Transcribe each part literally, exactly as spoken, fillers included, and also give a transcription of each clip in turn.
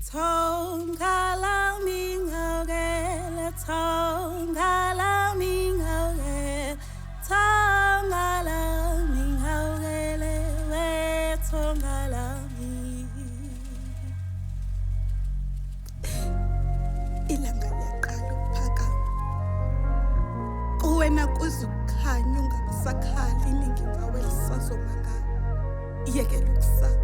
Tongala mingale, tongala mingale, tongala mingale, we tongala mi. Ilanga liyaqala ukuphakama. Kuwena kuzukhanya ungabisakhali iningi ngawe lisazomangala. Yekela ukusaba.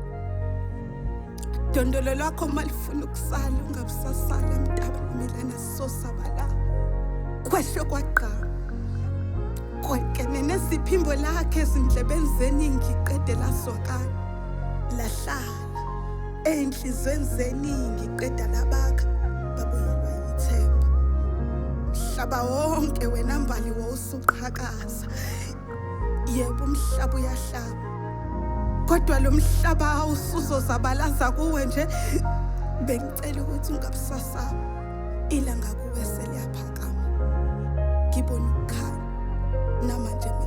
Dondolo lwakho malifuna ukusala ungabisasala mntaba nomelana sosabala. Kwehle kwaqala. Kwekene nesiphimbo lakhe ezindlebeni zeningi qede laswakala. Lahlala enhlizweni zeningi qeda labakha babuyelwa yithemba. Mhlaba wonke wena mbali wawusuqhakaza. Yebo umhlaba uyahlaba. Kodwa lo mhlaba awusuzozabalaza kuwe nje. Bengicela ukuthi ungabisasaba. Ilanga kuwe seliyaphakama. Ngibona ukukhanya namanje